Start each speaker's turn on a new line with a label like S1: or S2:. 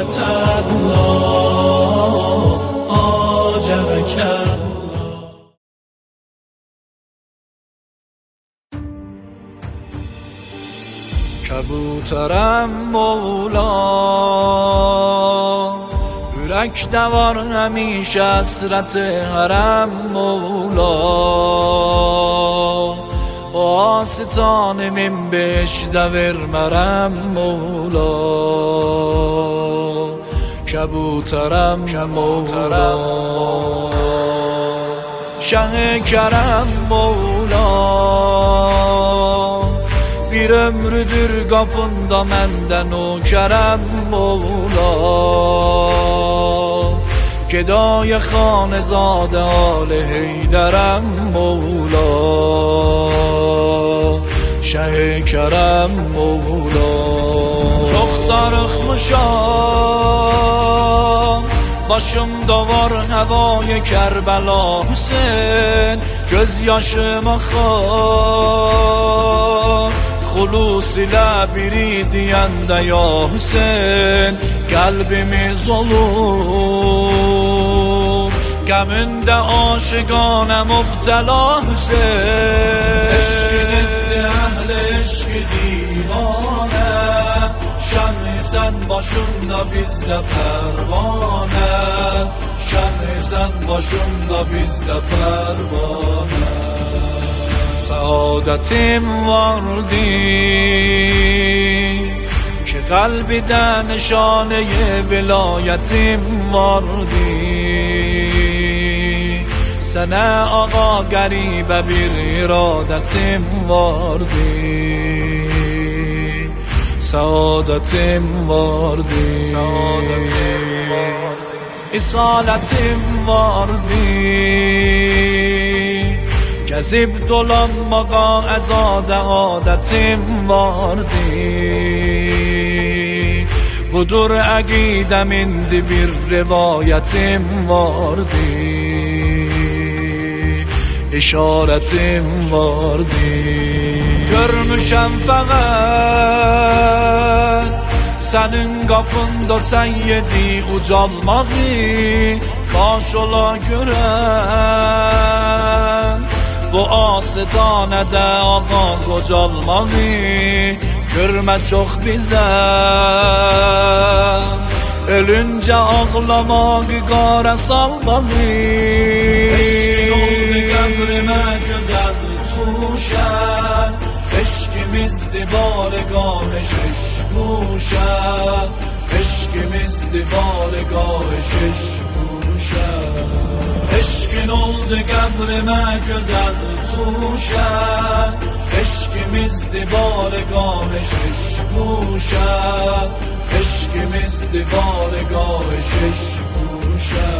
S1: الله آجرک کبوترم مولا ürək var همیشه حسرت حرم مولا آستانم بهشت ورمرم مولا کبوترم مولا شه کرم مولا bir ömrüdür qapında məndən o kərəm مولا گدای خانزاده آل حیدرم مولا شه کرم مولا çok darıxmışam başımda var havaya Kərbala Hüseyn göz yaşıma xar خلوص ilə biri deyəndə ya Hüseyn qəlbimiz olur qəmində aşıqanə mübtəla Hüseyn eşqin etdi əhl-i eşqi divanə şəmi sən başında bizdə pərvanə şəmi sən başında bizdə pərvanə سعادتیم واردی که قلبی در نشانه ولایتیم واردی سنه آقا گریب بیر ارادتیم واردی سعادتیم واردی اصالتیم واردی Gəzib dolanmağa əzadə adətim vardı Budur əqidəmindi bir rivayətim vardı İşarətim vardı Görmüşəm fəqət sənin qapında səyyidi ucalmağı Baş ola görən Bu astanədə ağa qocalmağı Görmə çox bizəm Ölüncə ağlamaq qara salmağı Eşkin oldu qəbrimə gözəl tuşən Eşkimizdi barigah şiş quşən Eşkimizdi barigah şiş quşən Eşkin oldu qəbrimə gözəl tuşən Eşkimizdi barigah şiş quşən Eşkimizdi barigah şiş quşən